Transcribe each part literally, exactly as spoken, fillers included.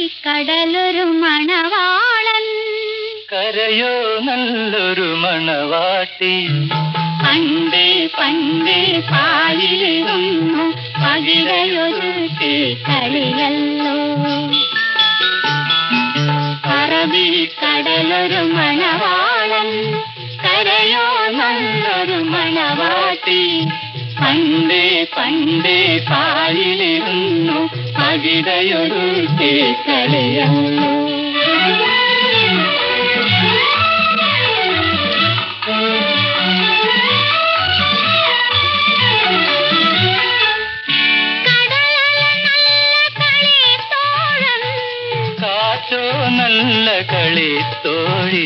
കടലൊരു മണവാളൻ, കരയോ നല്ലൊരു മണവാട്ടി. പണ്ടേ പണ്ടേ പാലിലിരുന്നു പകിടയൊരു കളിയല്ലോ. കടലൊരു മണവാളൻ, കരയോ നല്ലൊരു മണവാട്ടി. പണ്ടേ പണ്ടേ പാലിലിരുന്നു പകിടയൊരു കളിയല്ലോ. കാറ്റോ നല്ല കളിത്തോഴി,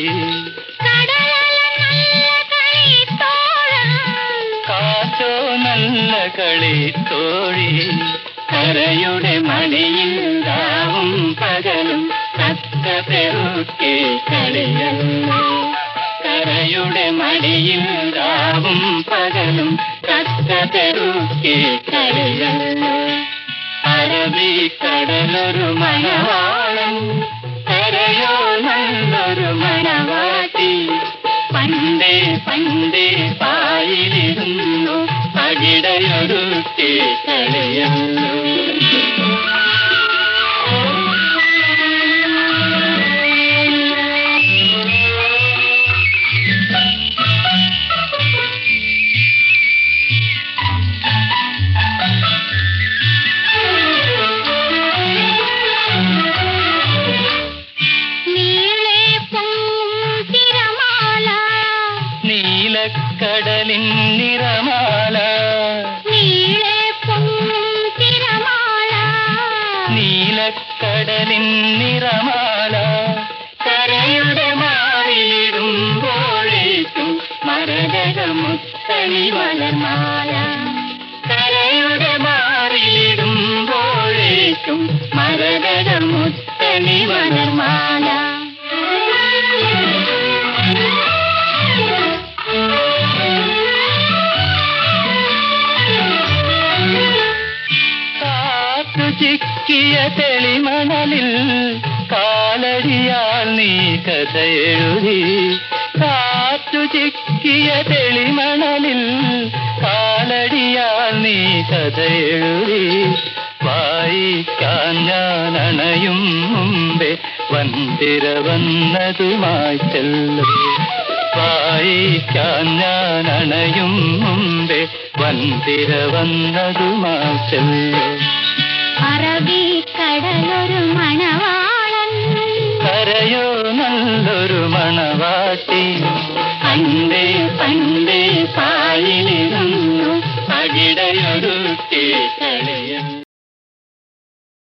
കാറ്റോ നല്ല കളിത്തോഴി. കരയുടെ മടിയിൽ രാവും പകലും തക്ക പെറുക്കെ കളിയല്ലോ. കരയുടെ മടിയിൽ രാവും പകലും തക്ക പെറുക്കെ കളിയല്ലോ. അറബിക്കടലൊരു മണവാളൻ, കരയോ നല്ലൊരു മണവാട്ടി. പണ്ടേ പണ്ടേ പായിലിരുന്നു പകിടയൊരു കളിയല്ലോ. നീലക്കടലിൻ നിറമാല, നീലക്കടലിൻ നിറമാല. കരയുടെ മാറിയിടുമ്പോഴേക്കും മരകതമുത്തണി മലർമാല. കരയുടെ മാറിയിടുമ്പോഴേക്കും മരകതമുത്തണി മലർമാല. ചിക്കിയ തെളിമണലിൽ കാലടിയാൽ നീ കഥ എഴുതി. കാറ്റു ചിക്കിയ തെളിമണലിൽ കാലടിയാൽ നീ കഥ എഴുതി. വായിക്കാൻ ഞാൻ അണയും മുമ്പേ വന്തിര വന്നതുമായി ചെല്ലു. വായിക്കാൻ ഞാൻ അണയും മുമ്പേ വന്തിര വന്നതുമായി ചെല്ലു. അറബിക്കടലൊരു മണവാളൻ, കരയോ നല്ലൊരു മണവാട്ടി. പണ്ടേ പണ്ടേ പാലിലിരുന്നു പകിടയൊരു കളിയല്ലോ.